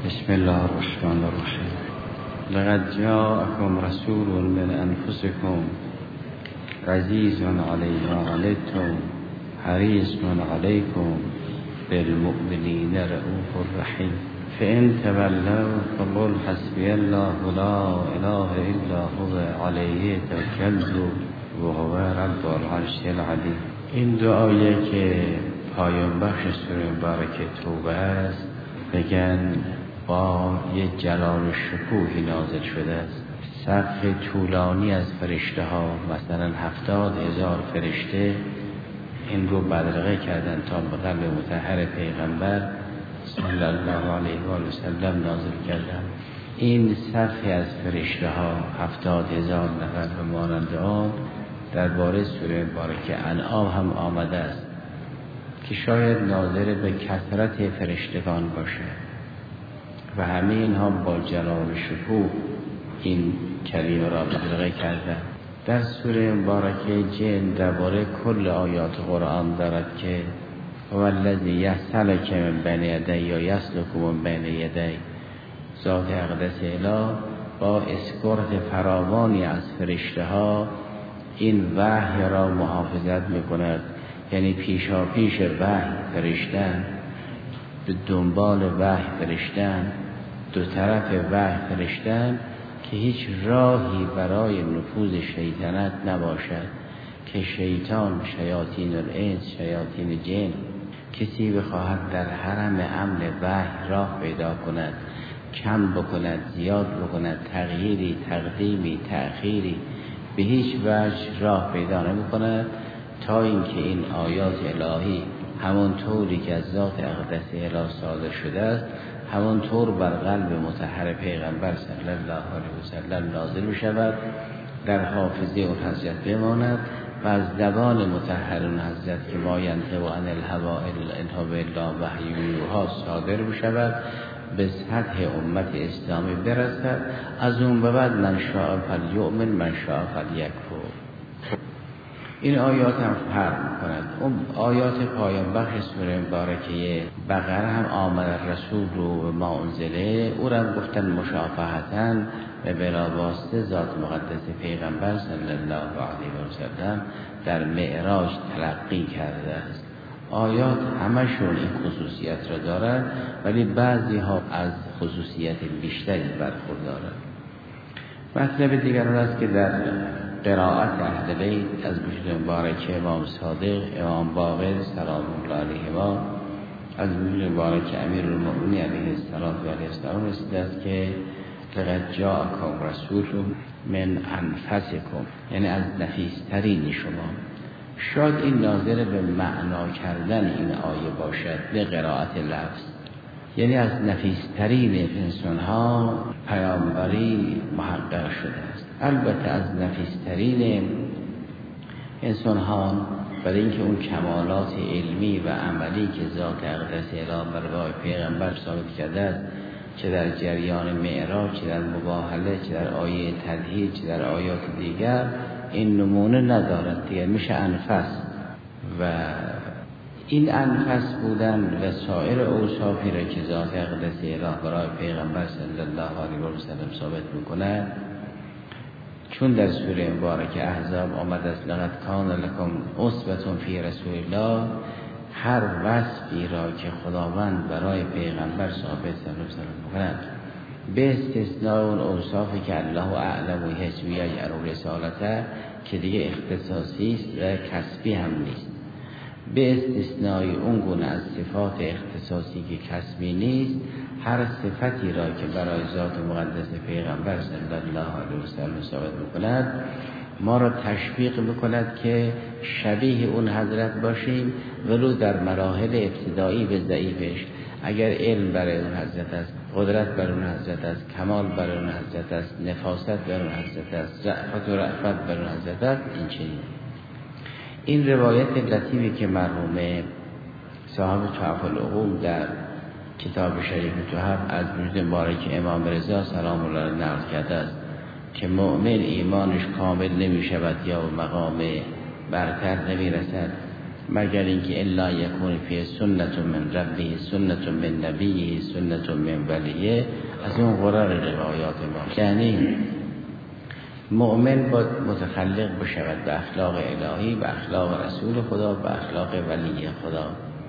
بسم الله الرحمن الرحیم. لقد جاءكم رسول من انفسكم عزیز علی ما عنتم حریص علیکم بالمؤمنین رؤوف رحیم. فإن تولوا فقل حسبي الله لا اله الا هو علیه توکلت وهو رب العرش العظیم. این دعایی که پایان بخش سوره مبارکه توبه است، بگن با یه جلال و شکوهی نازل شده است. صف طولانی از فرشته ها، مثلا 70,000 فرشته این رو بدرقه کردن تا به قلب مطهر پیغمبر صلی الله علیه و آله و سلم نازل کردن. این صفی از فرشته ها 70,000 نفر به مانند آن درباره سوره مبارکه انعام هم آمده است که شاید ناظر به کثرت فرشتگان باشه و همه اینها با جلال و شکوه این کلمه را بدرقه کردند. در سوره مبارکه جن درباره کل آیات قرآن دارد که هو الذی یسلک من بین یدی یا یسلک من بین یدی. ذات اقدس اله با اسکورت فراوانی از فرشته ها این وحی را محافظت میکند، یعنی پیشا پیش وحی فرشتن، به دنبال وحی فرشتن، دو طرف وحی فرشتن که هیچ راهی برای نفوذ شیطنت نباشد که شیطان، شیاطین الانس، شیاطین جن، کسی بخواهد در حرم امن وحی راه پیدا کند، کم بکند، زیاد بکند، تغییری، تقدیمی، تأخیری، به هیچ وجه راه پیدا نمی‌کند تا اینکه این آیات الهی همون طوری که از ذات اقدس اله صادر شده است همون طور بر قلب مطهر پیغمبر صلی الله علیه و سلم نازل بشود، در حافظه اون حضرت بماند و از زبان مطهر اون حضرت که ما ینطق عن الهوی ان هو الا وحی یوحی صادر بشود، به سطح امت اسلامی برسد. از اون به بعد من شاء فلیؤمن من شاء فلیکفر. این آیات هم فرق می‌کند. اون آیات پایان بخش سوره مبارکه بقره هم آمد رسول رو ما انزله، او را گفتن مشافهتاً و بلا واسطه ذات مقدس پیغمبر صلی الله علیه و سلم در معراج تلقی کرده است. آیات همشون این خصوصیت را دارند، ولی بعضی ها از خصوصیت بیشتری برخوردارند. مطلب دیگر است که در قرائت اهل بیت از وجود مبارک امام صادق، امام باقر سلام الله علیهما، از وجود مبارک امیرالمؤمنین علیه السلام رسیده است که لقد جاءکم رسول من انفسکم، یعنی از نفیسترین شما. شاید این ناظر به معنا کردن این آیه باشد به قرائت لفظ، یعنی از نفیسترین انسان ها پیامبری محقق شده است. البته از نفیسترین انسان ها برای اینکه اون کمالات علمی و عملی که ذات اقدس اله بر وای پیغمبر ثابت کرده است، چه در جریان معراج، چه در مباهله، چه در آیه تدهیر، چه در آیات دیگر، این نمونه ندارد دیگر، میشه انفس. و این انفس بودن و سایر اوصافی را که ذات اقدس اله برای پیغمبر صلی الله علیه و سلم ثابت میکنه، چون در سوره مبارکه احزاب آمد است لقد کان لکم اسوة فی رسول الله، هر وصفی را که خداوند برای پیغمبر ثابت صلی الله علیه و سلم میکند، به استثناء اون اوصافی که الله اعلم و حسبی یعلم رسالته که دیگه اختصاصی است و کسبی هم نیست، به استثناء اون گونه از صفات اختصاصی که کسبی نیست، هر صفتی را که برای ذات مقدس پیغمبر صلی الله علیه و سلم ثابت میکند ما را تشویق میکند که شبیه اون حضرت باشیم، ولو در مراحل ابتدایی به ضعیفش. اگر علم برای اون حضرت است، قدرت برای اون حضرت است، کمال برای اون حضرت است، نفاست برای اون حضرت است، رأفت و رأفت برای اون حضرت است، این چنین. این روایت لطیفی که مرحوم صاحب تحف العقول در کتاب شریف تحف از وجود مبارک امام رضا سلام الله علیه نقل کرده است که مؤمن ایمانش کامل نمی شود یا مقام برتر نمی رسد مگر اینکه الا یکون فی سنت من ربه سنت من نبیه سنت من ولیه، از اون قرار روایات ما. یعنی مؤمن باید متخلق بشود به اخلاق الهی، به اخلاق رسول خدا، به اخلاق ولی خدا.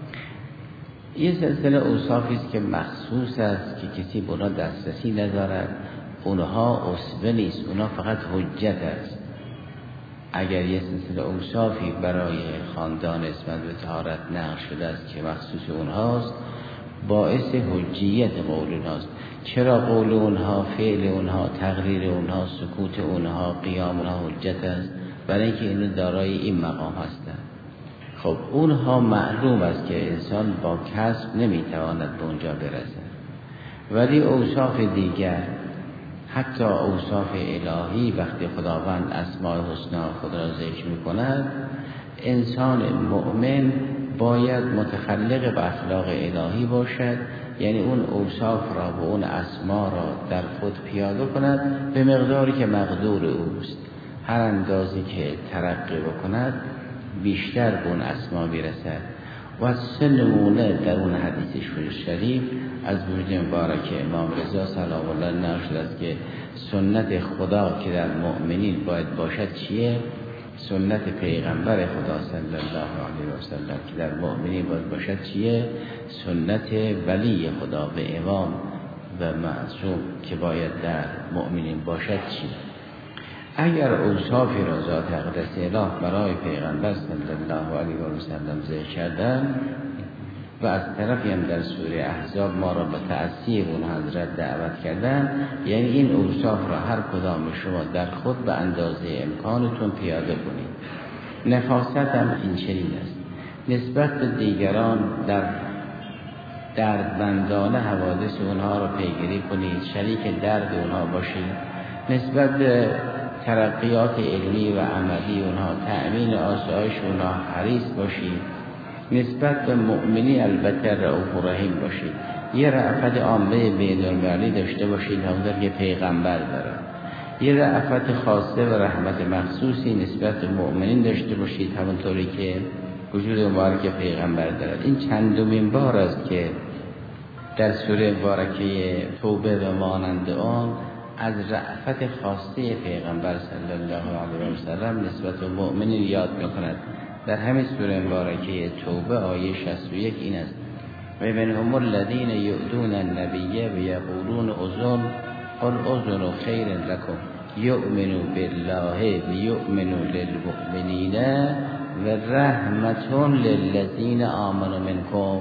یه سلسله اوصافی است که مخصوص است که کسی به اونها دسترسی ندارد، اونها اسوه نیست، اونها فقط حجت است. اگر یه سلسله اوصافی برای خاندان اسمت به طهارت نقل شده است که مخصوص اونهاست، باعث حجیت قول اونهاست. چرا قول اونها، فعل اونها، تقریر اونها، سکوت اونها، قیام اونها حجت است؟ برای اینکه اینو دارای این مقام هستند. خب اونها معلوم است که انسان با کسب نمیتواند به اونجا برسه، ولی اوصاف دیگر، حتی اوصاف الهی، وقتی خداوند اسماء الحسنا خود را ذکر می‌کند، انسان مؤمن باید متخلق به اخلاق الهی باشد، یعنی اون اوصاف را و اون اسما را در خود پیاده کند به مقداری که مقدور اوست. هر اندازی که ترقی بکند بیشتر به اون اسما میرسد. و سنونه در اون حدیث شریف از وجود مبارک امام رضا سلام الله نقل است که سنت خدا که در مؤمنین باید باشد چیه؟ سنت پیغمبر خدا صلی الله علیه و سلم که در مؤمنین باید باشد چیه؟ سنت ولی خدا به امام و معصوم که باید در مؤمنین باشد چیه؟ اگر اوصافی را ذات اقدس اله برای پیغمبر صلی الله علیه و سلم ذکر کردن و از طرفی هم در سوره احزاب ما را به تأثیر اون حضرت دعوت کردن، یعنی این اوصاف را هر کدام شما در خود به اندازه امکانتون پیاده کنید. نفاست هم این چنین است، نسبت به دیگران در دردمندانه حوادث اونها را پیگیری کنید، شریک درد اونها باشید، نسبت به ترقیات علمی و عملی اونها تأمین آسایش اونها حریص باشید، نسبت به مؤمنی البته رؤوف رحیم باشید، یه رأفت عامه بین‌المللی داشته باشید همونطور که پیغمبر داره، یه رأفت خاصه و رحمت مخصوصی نسبت به مؤمنین داشته باشید همونطوری که وجود مبارک پیغمبر داره. این چندمین بار است که در سوره مبارکه توبه و مانند آن از رأفت خاصه پیغمبر صلی الله علیه و سلم نسبت به مؤمنین یاد می‌کند. در همین سوره مبارکه توبه آیه 61 این است: و منهم الذین یؤذون النبی و یقولون اذن قل اذن خیر لکم یؤمنوا بالله و یؤمنوا للمؤمنین و رحمت للذین آمنوا منکم.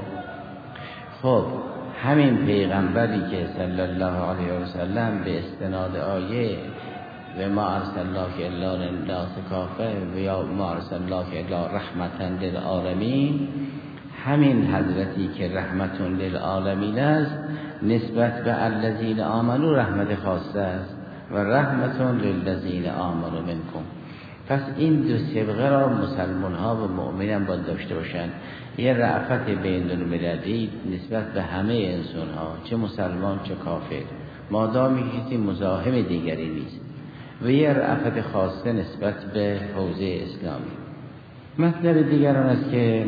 خب همین پیغمبری که صلی الله علیه و سلم به استناد آیه و ما ارسلناک الا للناس کافه و یا ما ارسلناک الا رحمتا للعالمین، همین حضرتی که رحمت للعالمین است نسبت به الذین آمنوا رحمت خاصه است و رحمت للذین آمنوا منکم. پس این دو سبقه را مسلمان ها و مؤمنان باید داشته باشند، یه رأفت بین المللی نسبت به همه انسان ها، چه مسلمان چه کافر، مادامی کسی مزاحم دیگری نیست، و یه رأفت خاصه نسبت به حوزه اسلامی. مطلب دیگران است که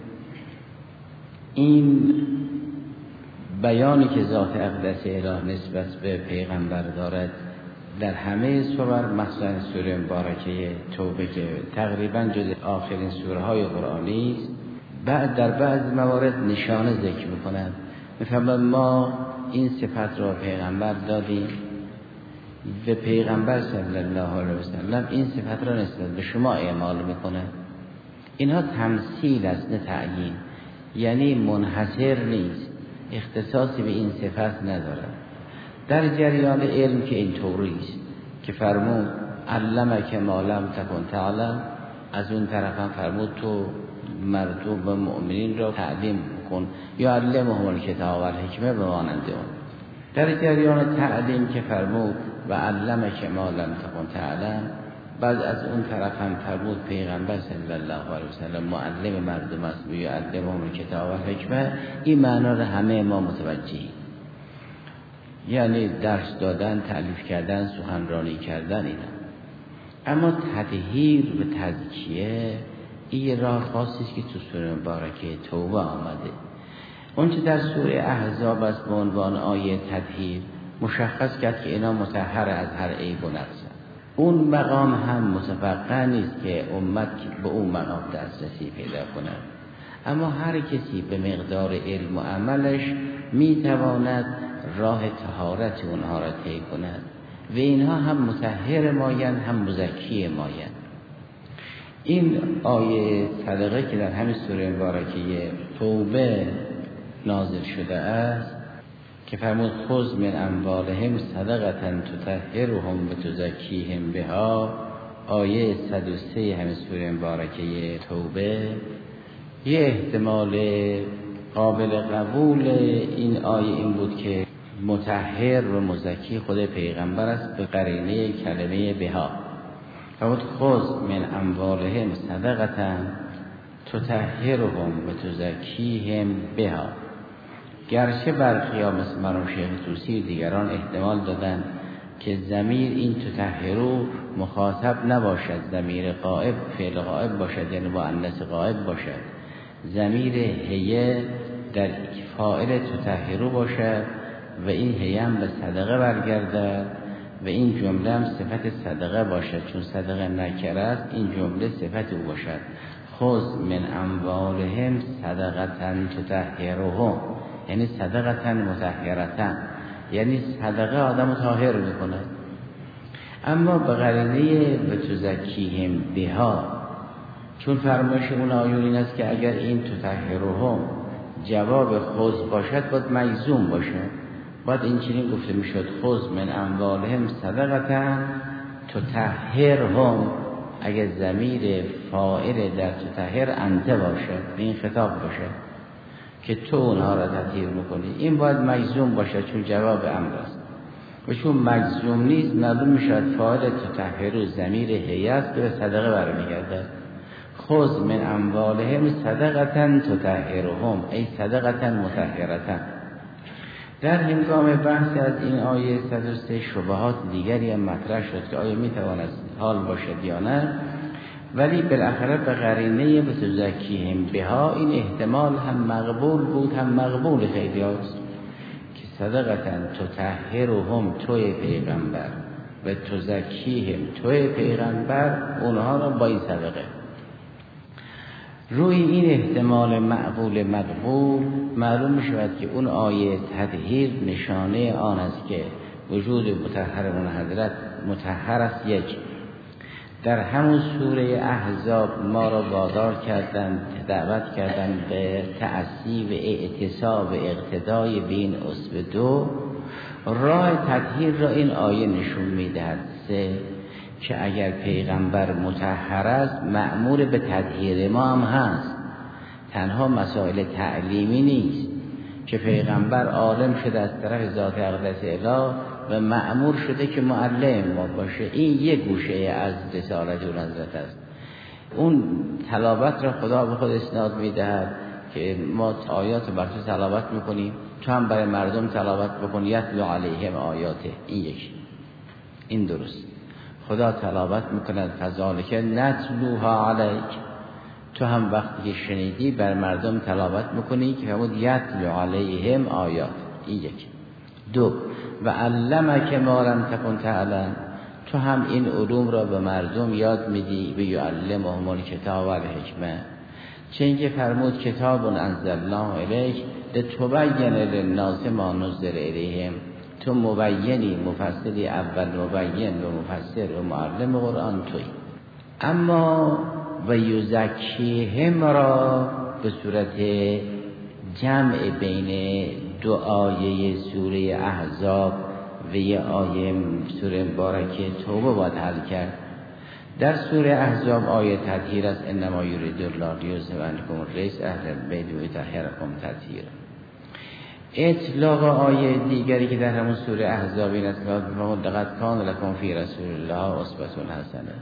این بیانی که ذات اقدس اله نسبت به پیغمبر دارد در همه سور، مثلا سوره مبارکه توبه که تقریبا جز آخرین سوره های قرآنی است، بعد در بعض موارد نشانه ذکر می‌کند. مثلا ما این صفت را پیغمبر دادیم و پیغمبر صلی الله علیه و سلم این صفت را نسبت به شما اعمال می‌کند. اینها تمثیل است نه تعیین، یعنی منحصر نیست، اختصاصی به این صفت ندارد. در جریان علم که این طوری است که فرمود علمک ما لم تکن تعلم، از اون طرف هم فرمود تو مردم و مؤمنین را تعلیم کن یا علمهم الکتاب و الحکمه به مانند اون. در جریان تعلیم که فرمود و علمک ما لم تکن تعلم، بعد از اون طرف هم فرمود پیغمبر صلی الله علیه و سلم معلم مردم است و یعلمهم الکتاب و الحکمه. این معنا را همه ما متوجهیم، یعنی درس دادن، تألیف کردن، سخنرانی کردن اینا. اما تطهیر و تزکیه این راه خاصی است که تو سوره مبارکه توبه آمده. اون چه در سوره احزاب است به عنوان آیه تطهیر مشخص کرد که اینا مطهر از هر عیب و نقص. اون مقام هم متفقه نیست که امت به اون مقام دسترسی پیدا کند، اما هر کسی به مقدار علم و عملش میتواند راه طهارت اونها را طی کند و اینها هم مطهر مایند هم مزکی مایند. این آیه صدقه که در همین سوره مبارکه توبه نازل شده است که فرمود خذ من اموالهم صدقة تطهرهم و تزکیهم بها، آیه 103 همین سوره مبارکه توبه، یه احتمال قابل قبول این آیه این بود که مطهر و مزکی خود پیغمبر است به قرینه کلمه بها. فرمود خذ من اموالهم صدقة تطهرهم و تزکیهم بها. گرچه برخی ها مثل مرحوم شیخ طوسی و دیگران احتمال دادن که ضمیر این تطهرو مخاطب نباشد، ضمیر غائب فعل غائب باشد، یعنی مؤنث غائب باشد، ضمیر هیه در فاعل تطهرو باشد و این هیه هم به صدقه برگردد و این جمله هم صفت صدقه باشد، چون صدقه نکره است این جمله صفت او باشد. خذ من اموالهم صدقة تطهرهم، یعنی صدقة مطهرة، یعنی صدقه آدم طاهر میکنه. اما به قرینه و تزکیهم بها، چون فرمایش اون آیون این است که اگر این تطهرهم جواب خذ باشد باید مجزوم باشه، باید این چنین گفته میشد خذ من اموالهم صدقة تطهرهم، اگر ضمیر فاعل در تطهر انت باشد، این خطاب باشه که تو اونها را تطهیر میکنی، این باید مجزوم باشه چون جواب امر است. و چون مجزوم نیست معلوم میشد فاعل تطهر ضمیر هیئه است که به صدقه برمیگردد. خذ من اموالهم صدقة تطهرهم ای صدقة مطهرة. در هنگام بحث از این آیه 103 شبهات دیگری هم مطرح شد که آیا میتواند حال باشد یا نه، ولی بالاخره به قرینه به تزکیهم بها این احتمال هم مقبول بود هم مقبول خیلی هاست که صدقة تطهرهم توی پیغمبر و تزکیهم توی پیغمبر اونها را با این صدقه. روی این احتمال معقول مقبول معلوم می شود که اون آیه تطهیر نشانه آن است که وجود مطهر اون حضرت مطهر است. یک، در همون سوره احزاب ما را وادار کردند، دعوت کردند به تأسی و اعتصاب و اقتدای به این اصل دو. راه تطهیر را این آیه نشون میدهد. سه، که اگر پیغمبر مطهر است مأمور به تطهیر ما هم هست، تنها مسائل تعلیمی نیست که پیغمبر عالم شده از طرف ذات اقدس اله و مأمور شده که معلم ما باشه. این یک گوشه از رسالت اون حضرت است. اون تلاوت را خدا به خود اسناد میدهد که ما آیات بر تو تلاوت میکنیم، تو هم برای مردم تلاوت بکن یتلو علیهم آیاته. این یکی، این درست. خدا تلاوت میکند فذالک نتلوها علیک، تو هم وقتی که شنیدی بر مردم تلاوت میکنی که فرمود یتلو علیهم آیات. این یکی. دو، و علمک ما لم تکن تعلم، تو هم این علوم را به مردم یاد میدی. و یعلمهم الکتاب و الحکمه، چون که فرمود کتاب انزلناه الیک لتبین للناس ما نزل الیهم، تو مبینی، مفسری، اول مبین و مفسر و معلم قرآن توی. اما و یزکیهم را به صورت جمع بین دو آیه سوره احزاب و یه آیه سوره مبارکه توبه باید حل کرد. در سوره احزاب آیه تطهیر است، انما یرید الله لیذهب عنکم الرجس اهل البیت و یطهرکم تطهیرا. اطلاق آیه دیگری که در همون سوره احزاب این است که لقد کان لکم فی رسول الله اسوة حسنه.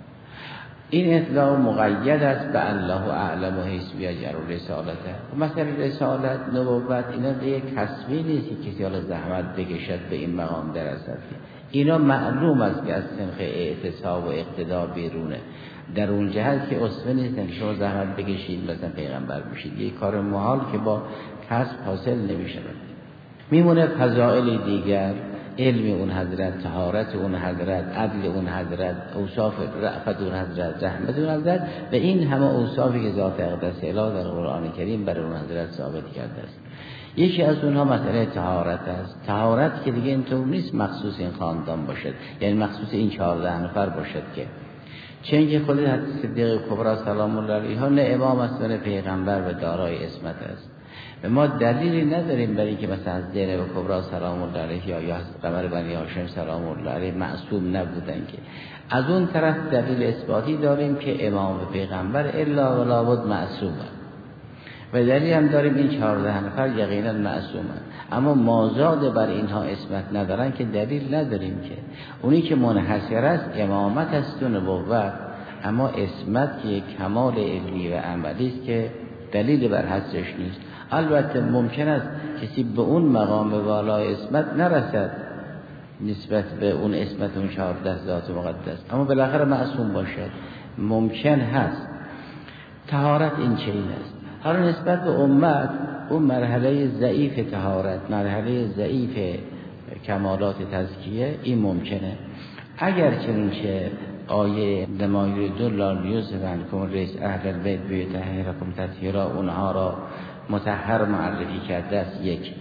این اطلاق مقید است به الله اعلم و حیث بیجر رسالته. مثلا رسالت، نبوت اینا دیگه کسبی نیست که کسی حالا زحمت بکشد به این مقام دررسد. اینا معلوم است که از سنخ اعتصاب و اقتدا بیرونه. در اون جهت که اصفه نیستن که شما زحمت بکشید مثلا پیغمبر بشید، یک کار محال که با کسب حاصل نمیشه. میمونه فضائل دیگر، علم اون حضرت، طهارت اون حضرت، عدل اون حضرت، اوصاف رأفت اون حضرت، رحمت اون حضرت و این همه اوصافی که ذات اقدس اله در قرآن کریم برای اون حضرت ثابت کرده است. یکی از اونها مسئله طهارت است. طهارت که دیگه اینطور نیست مخصوص این خاندان باشد، یعنی مخصوص این 14 نفر باشد که چون که خود حضرت صدیق کبری سلام الله علیها نه امام است و نه پیغمبر و دارای عصمت است. و ما دلیلی نداریم برای اینکه مثلا از زینب کبری سلام الله علیها یا از قمر بنی هاشم سلام الله علیه معصوم نبودن که از اون طرف دلیل اثباتی داریم که امام و پیغمبر الا و لابد معصومن و دلیل هم داریم این 14 نفر یقینا معصومن، اما مازاد بر اینها عصمت ندارن که دلیل نداریم که اونی که منحصر است امامت است و نبوت، اما عصمت که کمال علمی و عملی است که دلیل بر حذفش نیست. البته ممکن است کسی به اون مقام والای عصمت نرسد نسبت به اون عصمت اون 14 ذات مقدس، اما بالاخره معصوم باشد، ممکن هست. طهارت این چنین است. حالا نسبت به امت اون مرحله ضعیف طهارت، مرحله ضعیف کمالات تزکیه، این ممکنه. اگر چنانچه آیه لما یرید الله لیذهب عنکم الرجس اهل البیت بیطهرکم تطهیرا اونها را مطهر معرفی کرده است. یک،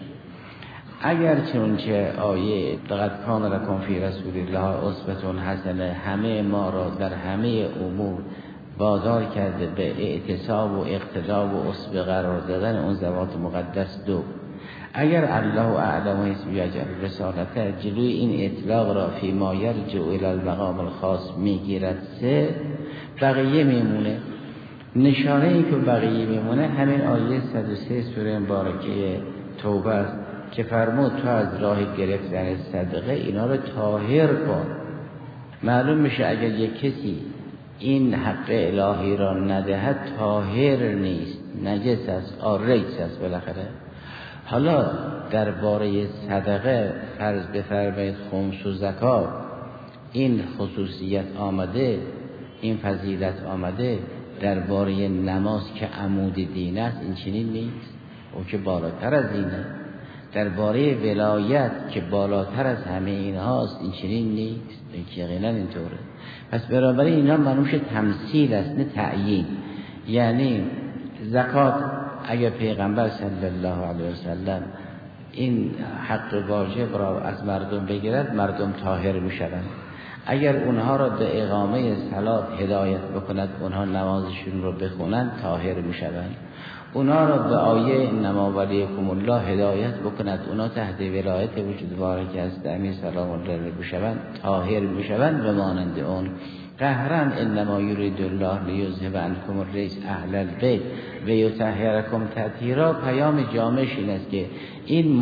اگر چنانچه آیه لقد کان لکم فی رسول الله اسوة حسنه همه ما را در همه امور وادار کرده به اعتصاب و اقتدا و اسوه قرار دادن اون ذوات مقدس. دو، اگر الله اعلم حیث یجعل رسالته جلوی این اطلاق را فی ما یرجع الی المقام الخاص میگیرد. سه، بقیه میمونه. نشانه ای که بقیه میمونه همین آیه 103 سوره مبارکه توبه است که فرمود تو از راه گرفتن صدقه اینا رو طاهر کن. معلوم میشه اگر یک کسی این حق الهی را ندهد طاهر نیست، نجس است، رجس است بالاخره. حالا درباره صدقه فرض بفرمایید خمس و زکات این خصوصیت آمده، این فضیلت آمده. درباره نماز که عمود دین است این چنین نیست، او که بالاتر از اینه. درباره ولایت که بالاتر از همه اینهاست این چنین نیست، این که یقینا اینطوره. پس بنابراین اینا منوش تمثیل است نه تعیین. یعنی زکات اگر پیغمبر صلی الله علیه وسلم این حق واجب را از مردم بگیرد مردم طاهر میشوند. اگر اونها را به اقامه صلات هدایت بکند اونها نمازشون رو بخونند طاهر میشوند. اونها را به آیه انما ولیکم الله هدایت بکند اونها تحت ولایت وجودواره که از امیر سلام الله علیه بشوند طاهر میشوند و مانند اون. قهرا انما یرید الله لیذهب عنکم الرجس اهل البیت و یطهرکم تطهیرا. پیام جامعش این است که این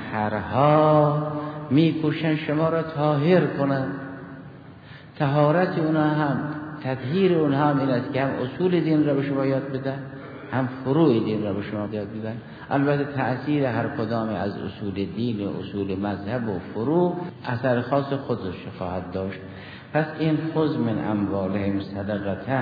مطهرها میکوشن شما را طاهر کنند. طهارت اونها هم تطهیر اونها هم این است که هم اصول دین را به شما یاد بدن هم فروع دین را به شما یاد بدن. البته تأثیر هر کدام از اصول دین و اصول مذهب و فروع اثر خاص خودش خواهد داشت. پس این خذ من اموالهم صدقة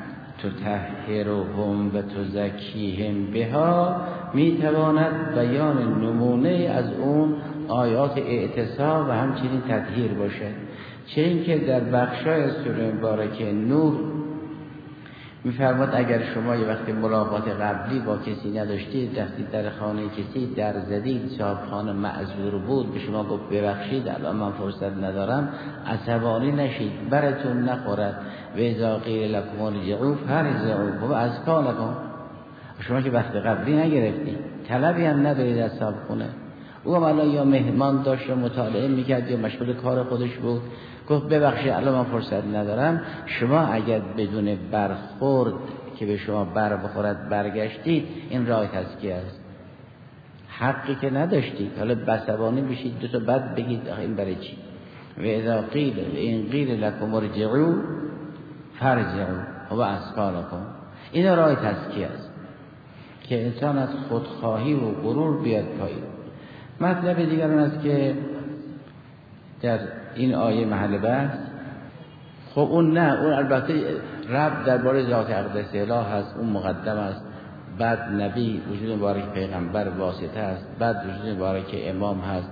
تطهرهم و تزکیهم بها میتواند بیان نمونه از اون آیات اعتصاب و همچنین تطهیر باشد. چه اینکه در بخشای سوره مبارکه نور میفرماد اگر شما یه وقتی ملاقات قبلی با کسی نداشتید رفتید در خانه کسی در زدید، صاحب خانه معذور بود به شما گفت ببخشید الان من فرصت ندارم، عصبانی نشید، براتون نخورد. و اذا قیل لکم ارجعوا فارجعوا و ازکا لکم. شما که وقت قبلی نگرفتید طلبی هم ندارید از صاحب خونه، او هم الان یا مهمان داشت و مطالعه میکرد یا مشغول کار خودش بود، گفت ببخشید الان من فرصت ندارم. شما اگر بدون برخورد که به شما بر بخورد برگشتید این راه تزکیه است. حقی که نداشتید حالا بسوانی بشید دو تا بعد بگید این برای چی. و اذا قیل این قیل لکم ارجعوا فارجعوا و ازکا لکم. این راه تزکیه است که انسان از خودخواهی و غرور بیاد پایین. مطلب دیگر اون است که در این آیه محل بحث. خب اون نه، اون البته رب درباره ذات اقدس اله هست، اون مقدم است، بعد نبی وجود مبارک پیغمبر واسطه است، بعد وجود مبارک امام هست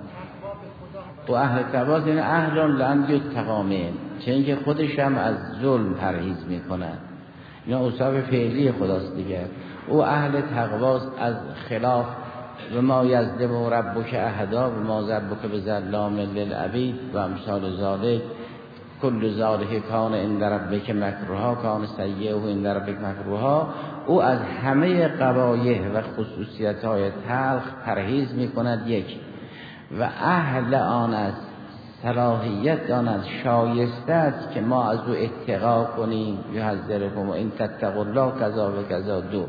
و اهل تواضع، یعنی اهل لن یتقامین، چه اینکه خودش هم از ظلم پرهیز میکنن. اینا اوصاف فعلی خداست دیگه. او اهل تقواست، از خلاف و ما یظلم ربک احدا و ما ربک بظلام للعبید و امثال ذالک کل ذالک کان عند ربک مکروها کان سیئه عند ربک مکروها. او از همه قبایح و خصوصیت‌های تلخ پرهیز می‌کند یک، و اهل آن است، صلاحیت آن است، شایسته است که ما از او اتقا کنیم. یحذرکم ان تتقوا الله کذا و کذا. دو،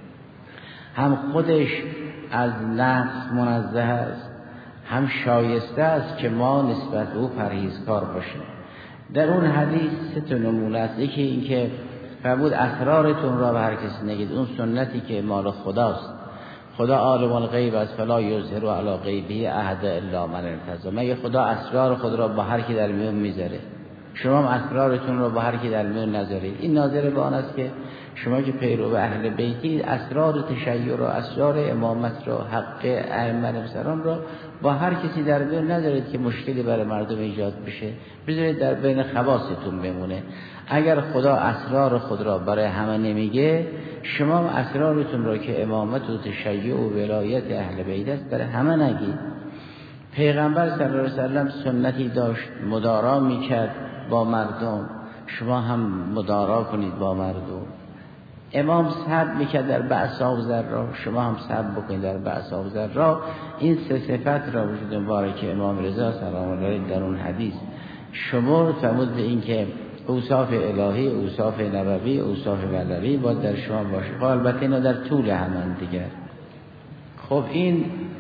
هم خودش از نقص منزه است، هم شایسته است که ما نسبت به او پرهیزکار باشیم. در اون حدیث سه تا نمونه است. یکی این که فرمود اسرارتون را به هر کسی نگید، اون سنتی که مال خداست. خدا عالم الغیب است فلا یظهر علی غیبه احد الا من ارتضی. مگه خدا اسرار خود را با هر کی در میون میذاره؟ شما هم اسرارتون را با هر کی در میون نذارید. این ناظر به آن است که شما که پیرو اهل بیتی، اسرار تشیع را، اسرار امامت را، حق ائمه مسلمان را با هر کسی در میون نذارید که مشکلی برای مردم ایجاد بشه، بذارید در بین خواصتون بمونه. اگر خدا اسرار خود را برای همه نمیگه، شما اسرارتون را که امامت و تشیع و ولایت اهل بیت است برای همه نگید. پیغمبر صلی الله علیه و سلم سنتی داشت، مدارا میکرد با مردم، شما هم مدارا کنید با مردم. امام صبر میکرد در بأسا و ضرا، شما هم صبر بکنید در بأسا و ضرا. این سه صفت را وجود مبارک امام رضا سلام الله علیه در اون حدیث شما فرمود به این که اوصاف الهی، اوصاف نبوی، اوصاف بلاغی باید در شما باشه. خب البته اینا در طول همان دیگر. خب این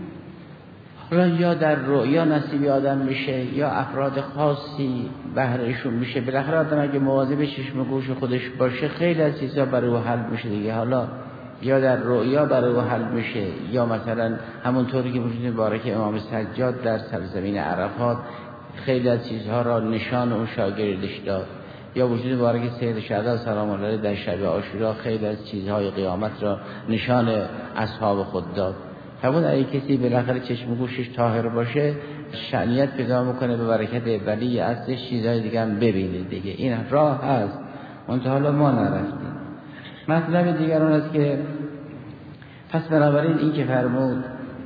حالا یا در رؤیا نصیب آدم میشه یا افراد خاصی بهرهشون میشه. بالاخره آدم اگه مواظب چشم و گوش خودش باشه خیلی از چیزا برای او حل میشه دیگه. حالا یا در رؤیا برای او حل میشه، یا مثلا همونطوری که وجود مبارک امام سجاد در سرزمین عرفات خیلی از چیزها را نشان اون شاگردش داد، یا وجود مبارک سید شهدا سلام الله علیه در شب عاشورا خیلی از چیزهای قیامت را نشان اصحاب خود داد. همون اگه کسی بالاخره چشم و گوشش طاهر باشه شأنیت پیدا میکنه به برکت ولی اصلش چیزهای دیگه هم ببینه دیگه. این راه هست، منتها حالا ما نرفتیم. مطلب دیگر اون است که پس بنابراین این که فرمود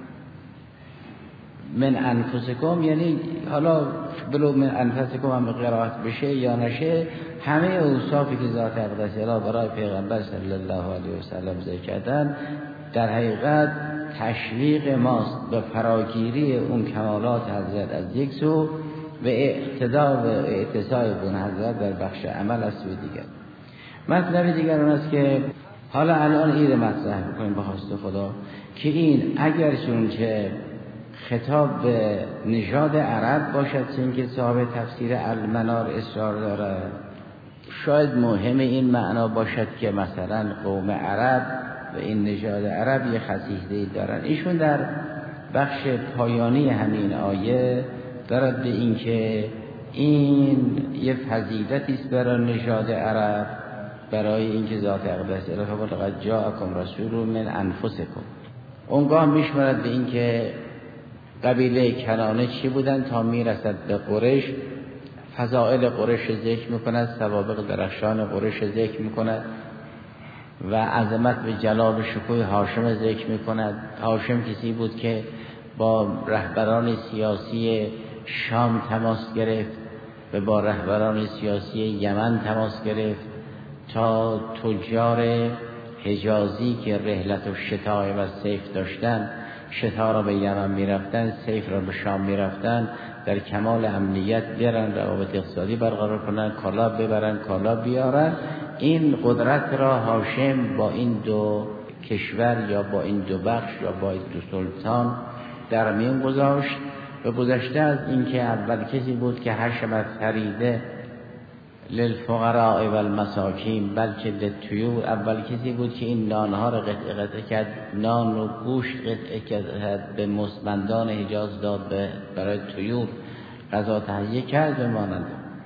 من انفسکم، یعنی حالا بلو من انفسکم هم قرائت بشه یا نشه، همه اوصافی که ذات اقدس اله برای پیغمبر صلی الله علیه و سلم ذکر کردن در حقیقت تشویق ماست به فراگیری اون کمالات حضرت از یک سو و اقتدا و اعتصای بون حضرت در بخش عمل از سوی دیگر. مطلب دیگر اون است که حالا الان این مطرح بکنیم به خواست خدا که این اگر چونچه خطاب به نژاد عرب باشد، چون که صاحب تفسیر المنار اصرار داره، شاید مهم این معنا باشد که مثلا قوم عرب و این نژاد عرب یه خصیصه‌ای دارن. ایشون در بخش پایانی همین آیه دارد به این که این یه فضیلتی است برای نژاد عرب، برای اینکه ذات اقدس اله لقد جاءکم رسول من انفسکم. اونگاه میشمرد به این که قبیله کنانه چی بودن تا میرسد به قریش، فضائل قریش ذکر میکند، سوابق درخشان قریش ذکر میکند و عظمت و جلال و شکوه هاشم ذکر میکند. هاشم کسی بود که با رهبران سیاسی شام تماس گرفت و با رهبران سیاسی یمن تماس گرفت تا تجار حجازی که رحلت و شتای و سیف داشتن، شتا را به یمن میرفتن، سیف را به شام میرفتن، در کمال امنیت برن، روابط اقتصادی برقرار کنن، کالا ببرن، کالا بیارن. این قدرت را هاشم با این دو کشور یا با این دو بخش یا با این دو سلطان در میان گذاشت و گذشته از اینکه اول کسی بود که حشمت فریده للفقراء و المساکین بلکه للطیور، اول کسی بود که این نانها را قطعه کرد، نان و گوشت قطعه کرد به مستمندان حجاز داد برای طیور. غذا تهیه کرد و مانند.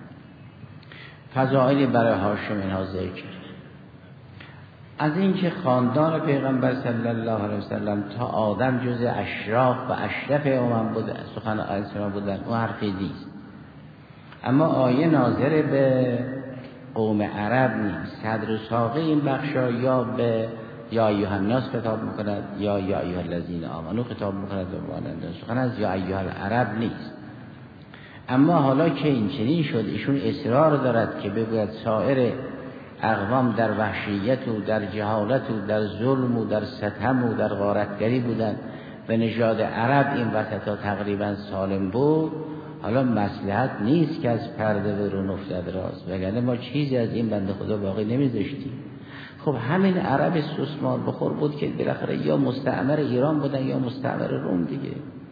فضائلی برای هاشم اینها ذکر. از اینکه خاندان پیغمبر صلی الله علیه وسلم تا آدم جز اشراف و اشرف امم بودن، سخن آیه بودن، اون حرفی نیست. اما آیه ناظر به قوم عرب نیست. صدر و ساقه این بخشا یا به یا ایها الناس خطاب میکند یا ایها الذین آمنو خطاب میکند و مانند. سخن از یا ایها العرب نیست. اما حالا که این چنین شد، ایشون اصرار دارد که بگوید سایر اقوام در وحشیت و در جهالت و در ظلم و در ستم و در غارتگری بودن و نژاد عرب این وسطا تقریبا سالم بود، حالا مصلحت نیست که از پرده برون افتد راست، وگرنه ما چیزی از این بنده خدا باقی نمیذاشتیم. خب همین عرب سوسمار بخور بود که بالاخره یا مستعمر ایران بودن یا مستعمر روم دیگه.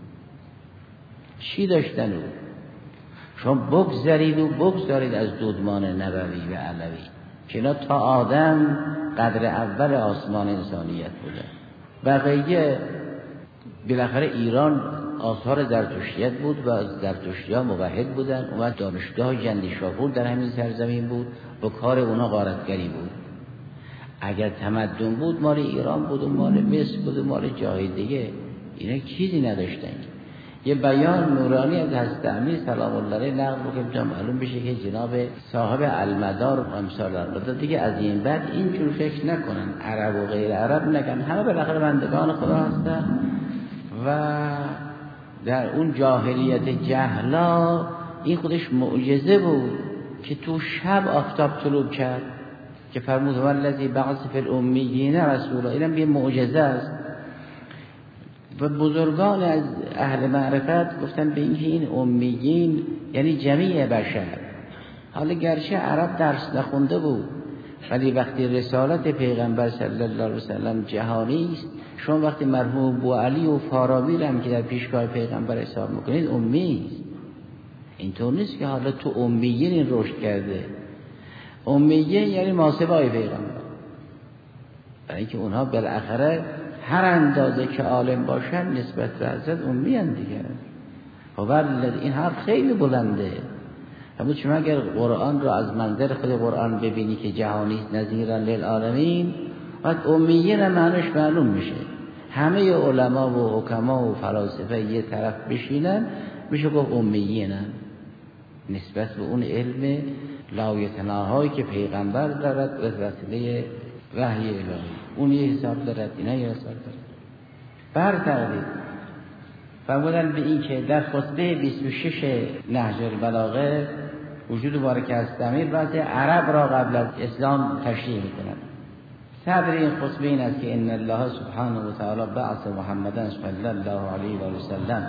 چی داشتن او؟ شما بگذارید از دودمان نبوی و علوی که اینا تا آدم قدر اول آسمان انسانیت بودن. بقیه بالاخره ایران آثار زرتشتیت بود و از زرتشتی‌ها موحد بودن. اومد دانشگاه جندیشاپور در همین سرزمین بود و کار اونا غارتگری بود. اگر تمدن بود مال ایران بود و مال مصر بود و مال جای دیگه. اینا چیزی نداشتن. یه بیان نورانی از حضرت امیر سلام الله علیه نقل می‌کنه که معلوم بشه که جناب صاحب المدار و امثال البته دیگه از این بعد اینجور فکر نکنن، عرب و غیر عرب نگن، همه بالاخره بندگان خدا هستن و در اون جاهلیت جهلا این خودش معجزه بود که تو شب آفتاب طلوع کرد که فرمود والذی بعث فی الامیین رسولا. اینم یه معجزه است. و بزرگان از اهل معرفت گفتن به اینکه این امیین یعنی جمیع بشر. حالا گرچه عرب درس نخونده بود ولی وقتی رسالت پیغمبر صلی الله علیه وسلم جهانی است، شما وقتی مرحوم بوعلی و فارابی هم که در پیشگاه پیغمبر حساب میکنید امی است. اینطور نیست که حالا تو امیین این رشد کرده. امیین یعنی ماسوای پیغمبر، برای اینکه اونها بالاخره هر اندازه که عالم باشن نسبت به حضرت امی هم دیگه. ولی این حرف خیلی بلنده. اما شما اگر قرآن را از منظر خود قرآن ببینی که جهانی نظیرا للعالمین، وقت امیین معنیش معلوم میشه. همه علما و حکما و فلاسفه یه طرف بشینن میشه گفت امیین نسبت به اون علم لایتناهایی که پیغمبر دارد به وسیله وحی الهی. اون یه حساب دارد، اینا یه حساب دارد. بر تقدیر فرمودن به این که در خطبه 26 نهج البلاغه وجود مبارک است امیر بعضی عرب را قبل از اسلام تشریح میکنند. صدر این خطبه این است که ان الله سبحانه و تعالی بعث محمدا صلی الله علیه و سلم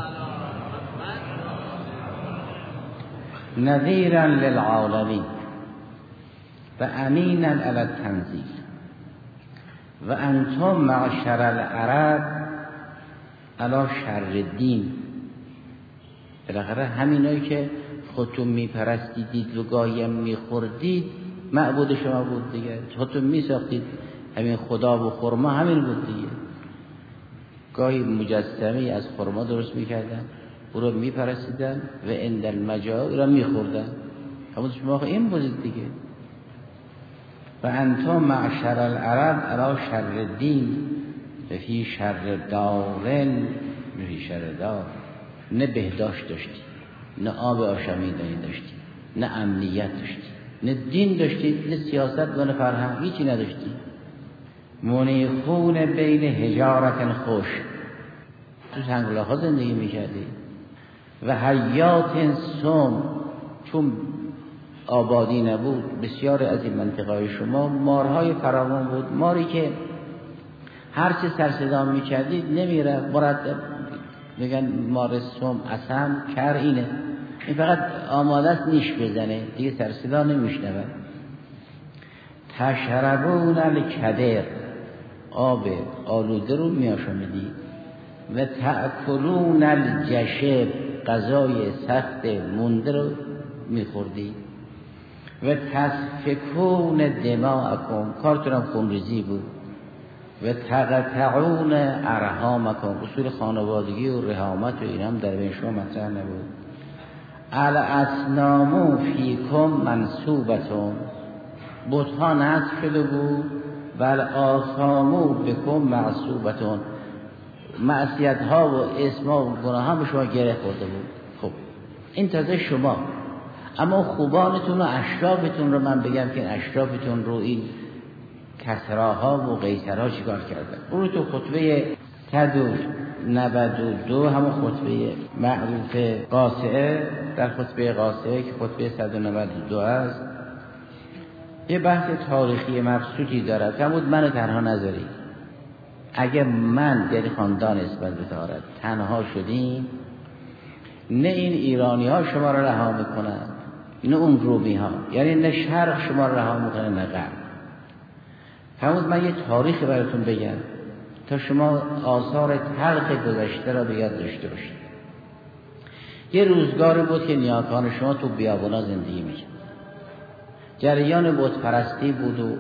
نذیرا للعالمین و امینا علی التنزیل و انتم معشر العرب علی شر الدین. بالاخره همینایی که خودتون میپرستیدید و گاهی هم میخوردید معبود شما بود دیگه. خودتون میساختید همین خدا و خرما همین بود دیگه. گاهی مجسمه از خرما درست میکردن او رو میپرستیدن و عند المجاع او رو میخوردن. همون شما این بودید دیگه. و انتم معشر العرب علی شر الدین و فی شر دارن فی شر دار. نه بهداشت داشتی، نه آب آشامیدنی داشتی، نه امنیت داشتی، نه دین داشتی، نه سیاست و نه فرهنگ، هیچی نداشتی. منیخون بین حجارت خوش، تو سنگلاخا زندگی میکردی. و حیات سم، چون آبادی نبود بسیار از این منطقه شما مارهای فراوان بود. ماری که هر چه سر صدا میکردید نمیره، مرتب میگن مار سم اسم کر اینه، این فقط آماده است نیش بزنه دیگه سر صدا نمیشنوه. تشربون الکدر، آب آلوده رو میاشامیدی. و تأکلون الجشب، غذای سخت مونده رو میخوردی. و تسفکون دماءکم، کارتونم خونریزی بود. و تقطعون ارحامکم، اصول خانوادگی و رحامت و اینم در بین شما مطرح نبود. الاصنام فیکم منصوبتون، بت‌ها نصب شده بود، بل آثامو بکم معصوبتون، معصیت ها و اسم ها و گناه ها به شما گره خورده بود. خب این تازه شما، اما خوبانتون و اشرافتون رو من بگم که این اشرافتون رو این کسراها و قیصرها چیکار کردن. اون رو تو خطبه 192 همون خطبه معروف قاصعه، در خطبه قاصعه که خطبه 192 است، یه بحث تاریخی مبسوطی دارد. فرمود منو تنها نذارید، اگه من یعنی خاندان اسمت به طهارت تنها شدیم، نه این ایرانی ها شما را رها میکنن، نه اون رومی ها، یعنی نه شرق شما را رها میکنه نه غرب. فرمود من یه تاریخی براتون بگم تا شما آثار تلخ گذشته را به یاد داشته باشید. یه روزگاری بود که نیاکان شما تو بیابونا زندگی میکرد، جریان بت پرستی بود و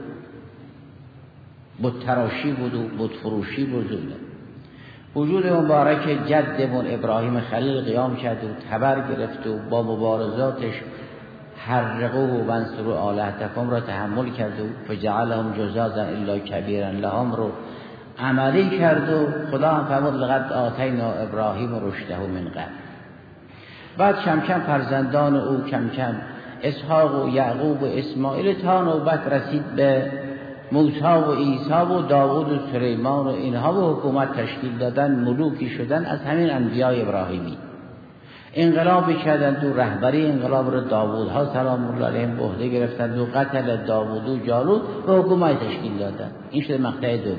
بت تراشی بود و بت فروشی بود. وجود مبارک جدمون ابراهیم خلیل قیام کرد و تبر گرفت و با مبارزاتش حرقوا و وانصروا آلهتکم را تحمل کرد و فجعلهم جزازا الا کبیرا لهم رو عملی کرد و خدا هم فرمود لقد آتینا ابراهیم رشده من قبل. بعد کم کم فرزندان او کم کم اسحاق و یعقوب و اسماعیل تا نوبت رسید به موسی و عیسی و داوود و سلیمان و اینها و حکومت تشکیل دادن، ملوکی شدن از همین انبیای ابراهیمی. انقلابی کردند و رهبری انقلاب رو داوود ها سلام الله علیهم به عهده گرفتند و قتل داوود و جالوت و حکومت تشکیل دادن. این شده مقطع دوم.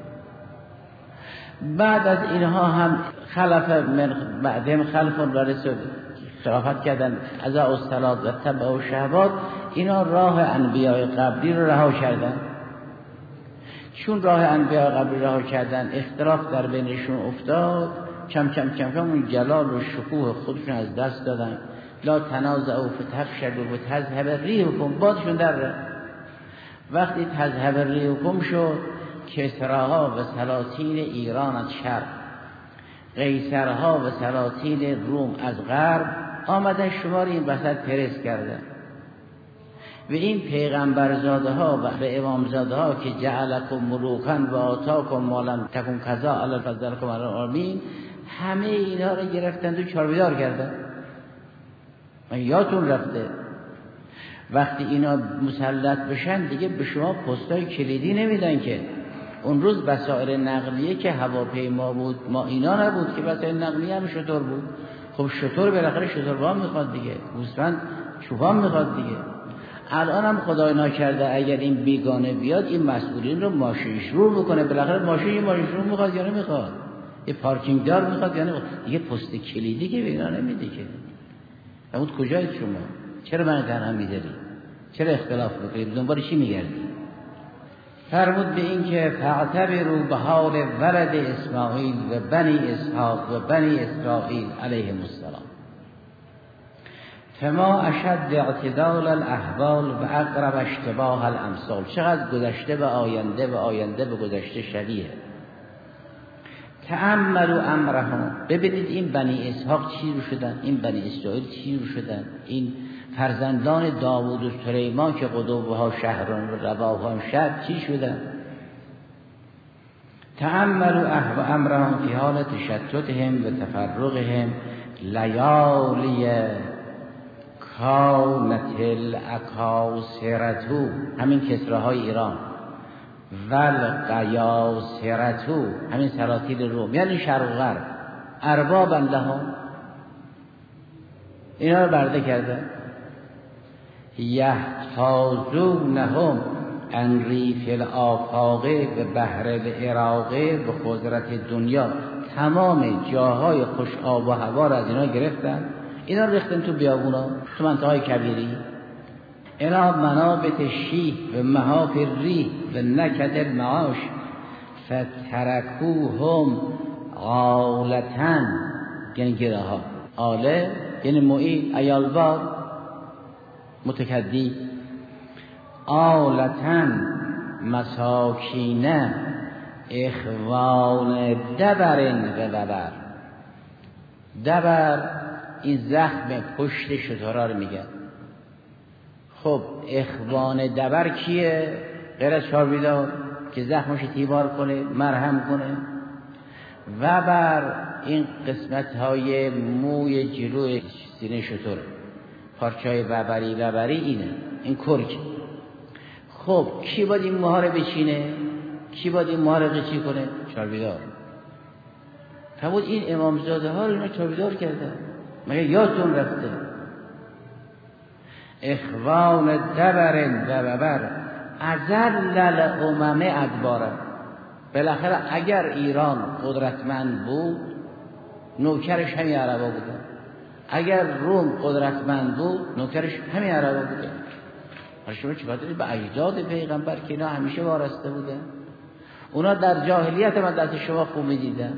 بعد از اینها هم خلف من بعدهم خلف ورثه خلافت کردن از الصلات و تبع و شهوات. اینا راه انبیای قبلی رو رها کردن. چون راه انبیای قبلی رها کردن، اختلاف در بینشون افتاد، کم کم کم کم اون جلال و شکوه خودشون از دست دادن. لا تنازعوا فتفشلوا و تذهب ریحکم، بادشون در رفت. وقتی تذهب ریحکم شد، کسراها و سلاطین ایران از شرق، قیصرها و سلاطین روم از غرب آمدن شما رو این وسط پرس کردن. و این پیغمبرزاده ها و به امامزاده ها که جعلکم ملوکن و آتاکم مالن تکون کذا علی فضلکم علی العالمین، همه اینا رو گرفتند و چاربیدار کردن. یادتون رفته وقتی اینا مسلط بشن دیگه به شما پستای کلیدی نمیدن که. اون روز وسایل نقلیه که هواپیما بود، ما اینا نبود که وسایل نقلیه هم شطور بود. خب شطور بالاخره شطوربان میخواد دیگه، گوسفند چوبان میخواد دیگه. الان هم خدای ناکرده اگر این بیگانه بیاد این مسئولین رو ماشینش رو بکنه، بالاخره ماشین رو میخواد یا نمیخواد، یه پارکینگ دار میخواد یا نمیخواد، دیگه پست کلیدی که به اینا نمیده که. اون کجاید شما؟ چرا من تنها میذاری؟ چرا اختلاف میکنید؟ دنبال چی میگردی؟ فرمود به این که فاعتبروا به حال ولد اسماعیل و بنی اسحاق و بنی اسرائیل علیهم السلام، فما اشد اعتدال الاحوال و اقرب اشتباه الامثال. چقدر گذشته به آینده و آینده به گذشته شبیه. تأملوا امرهم، ببینید این بنی اسحاق چی رو شدن، این بنی اسرائیل چی رو شدن، این فرزندان داوود و سلیمان که قدوها شهران و رواها شهر چی شدن. تأملوا امرهم فی حال تشتتهم و تفرقهم لیالی کانت الاکاسرتو، همین کسراهای ایران، والقیاسرتو، همین سلاطین روم یعنی شرق و غرب، اربابا لهم، اینا رو برده کرده. یحتاجونهم عن ریف الآفاق و بحر العراق و خضرت دنیا، تمام جاهای خوش آب و هوا را از اینا گرفتن، اینا رو ریختن تو بیابونا، تو منطقه‌های کبیری. اینا منابت شیح و محاف الریح و نکد المعاش فترکوهم عالتن، یعنی گره ها، آله یعنی معیل، ایالبار متکدی، آلتن مساکینه اخوان دبرن و دبر. دبر این زخم پشت شترها رو میگن. خب اخوان دبر کیه؟ غیر از چاربیدار که زخمش تیمار کنه، مرهم کنه. و بر این قسمت های موی جلوی سینه شتر، پارچه های وبری اینه، این کرک. خب کی باید این موها رو بچینه؟ کی باید این موها رو قیچی کنه؟ چاربیدار. فرمود این امامزاده ها رو اینا چاربیدار کردن، مگه یادتون رفته؟ اخوان دبر دبر ازل الامم ادبارا. بالاخره اگر ایران قدرتمند بود نوکرش همین عربا بودن، اگر روم قدرتمند بود نوکرش همین عربا بودن. شما چیکار دارید به اجداد پیغمبر که اینا همیشه وارسته بودن؟ اونا در جاهلیت من دست شما خوب می‌دیدن.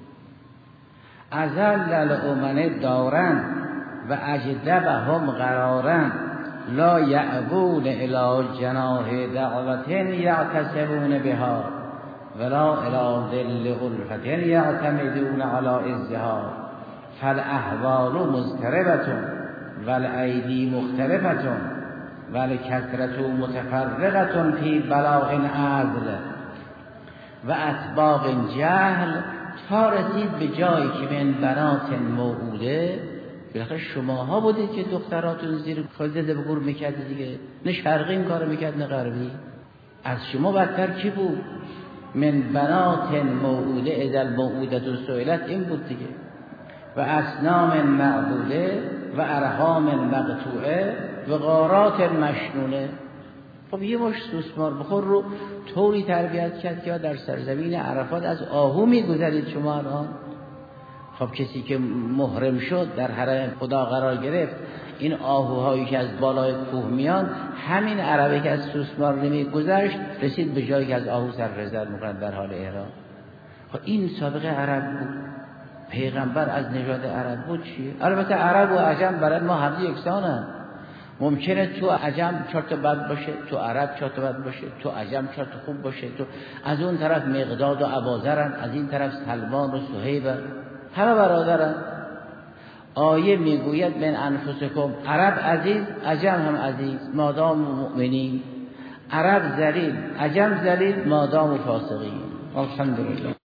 ازل الامم دارن و اجدبهم قرارن لا یعبون الی جناح دعوت یعتصبون بها ولا الی ذل الفت یعتمدون علی ازدهار فالاحوال مضطربة والایدی مختلفة والکثرة متفرقة فی بلاغ عدل و اطباق جهل تا رسید به جایی که من بنات موعوده. بالاخره شماها بودید که دختراتون زیر خالده به گور میکرد دیگه، نه شرقی این کارو میکرد نه غربی. از شما بدتر کی بود؟ من بنات موعوده اذا الموعوده سئلت، این بود دیگه. و اسنام معبوده و ارحام مقطوعه و غارات مشنونه. خب یه مش سوسمار بخور رو طوری تربیت کرد که در سرزمین عرفات از آهو میگذرید شما الان. خب کسی که محرم شد در حرم خدا قرار گرفت، این آهوهایی که از بالای کوه میان، همین عربی که از سوسمار نمیگذشت رسید به جایی که از آهو سرفرزد میکنن در حال احرام. خب این سابقه عرب بود. پیغمبر از نژاد عرب بود. چیه؟ البته عرب و عجم برای ما همه یکسانن. ممکنه تو عجم 4 تا بد باشه، تو عرب 4 تا بد باشه، تو عجم 4 تا خوب باشه. تو از اون طرف مقداد و ابوذرن، از این طرف سلمان و صهیب، همه برادرن. آیه میگوید من انفسکم، عرب عزیز عجم هم عزیز مادام مؤمنین، عرب ذلیل عجم ذلیل مادام فاسقین. الحمدلله.